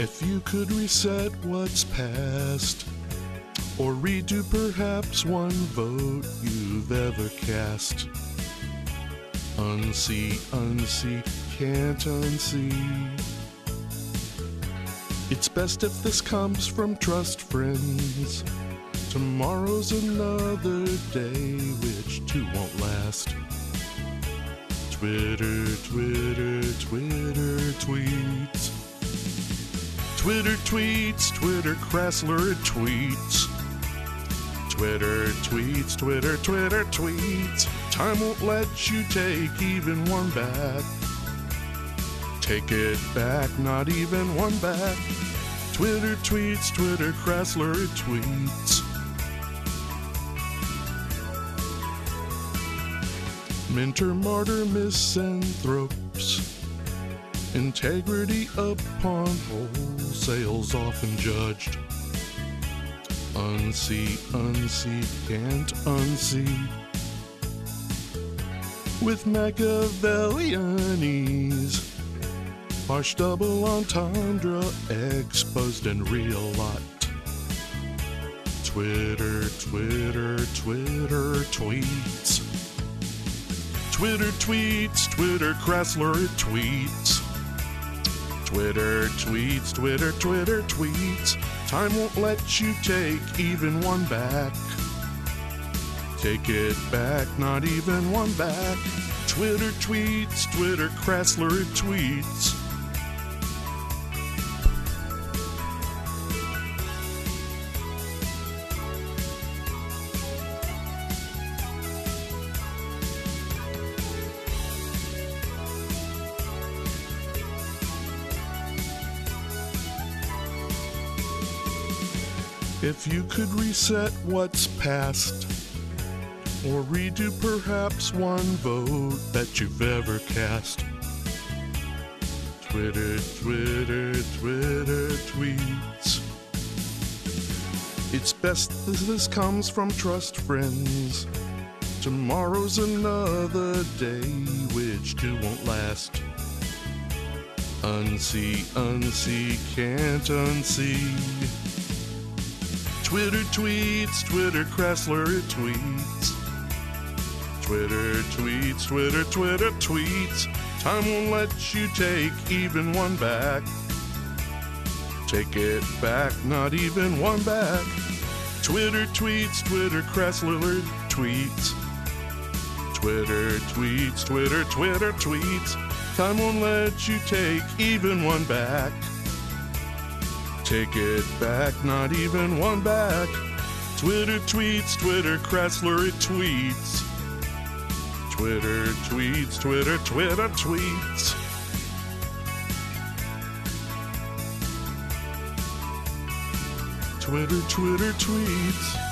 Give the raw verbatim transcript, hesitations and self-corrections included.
If you could reset what's past, or redo perhaps one vote you've ever cast, unsee, unsee, can't unsee. It's best if this comes from trust friends. Tomorrow's another day, which too won't last. Twitter, Twitter, Twitter tweets. Twitter tweets, Twitter Crassler tweets. Twitter tweets, Twitter, Twitter tweets. Time won't let you take even one back. Take it back, not even one back. Twitter tweets, Twitter Crassler tweets. Minter, martyr, misanthropes. Integrity upon wholesale's often judged. Unsee, unsee, can't unsee. With Machiavellianese, harsh double entendre exposed in real lot. Twitter, Twitter, Twitter tweets. Twitter tweets, Twitter Crassler tweets. Twitter tweets, Twitter, Twitter tweets. Time won't let you take even one back. Take it back, not even one back. Twitter tweets, Twitter Crassler tweets. If you could reset what's past, or redo perhaps one vote that you've ever cast. Twitter, Twitter, Twitter tweets. It's best that this comes from trust friends. Tomorrow's another day, which too won't last. Unsee, unsee, can't unsee. Twitter tweets, Twitter Crassler tweets. Twitter tweets, Twitter, Twitter tweets. Time won't let you take even one back. Take it back, not even one back. Twitter tweets, Twitter Crassler tweets. Twitter tweets, Twitter, Twitter tweets. Time won't let you take even one back. Take it back, not even one back. Twitter tweets, Twitter Crassler tweets. Twitter tweets, Twitter, Twitter tweets. Twitter, Twitter tweets.